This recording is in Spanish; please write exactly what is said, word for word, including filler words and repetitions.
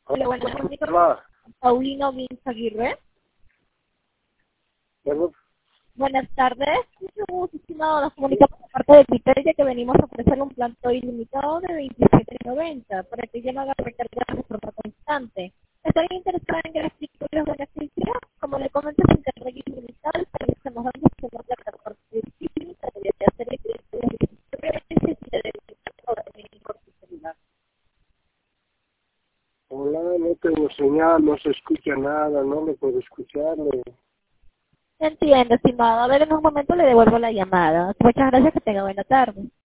Hola, buenas tardes. Hola. Paulino Vins Aguirre. Bueno, Buenas tardes. Mucho gusto, estimado. Nos comunicamos de parte de Criteria que venimos a ofrecer un plan todo ilimitado de veintisiete noventa para que ya no haga recargar de forma constante. ¿Estaría interesada en que le explique los beneficios? Como le comenté, es internet ilimitado, pero estamos dando que no la parte de física, de hacer el crédito de referencias y de definir por su celular. hola, no tengo señal, no se escucha nada, no le puedo escucharle. Entiendo, estimado. A ver, en un momento le devuelvo la llamada. Muchas gracias, que tenga buena tarde.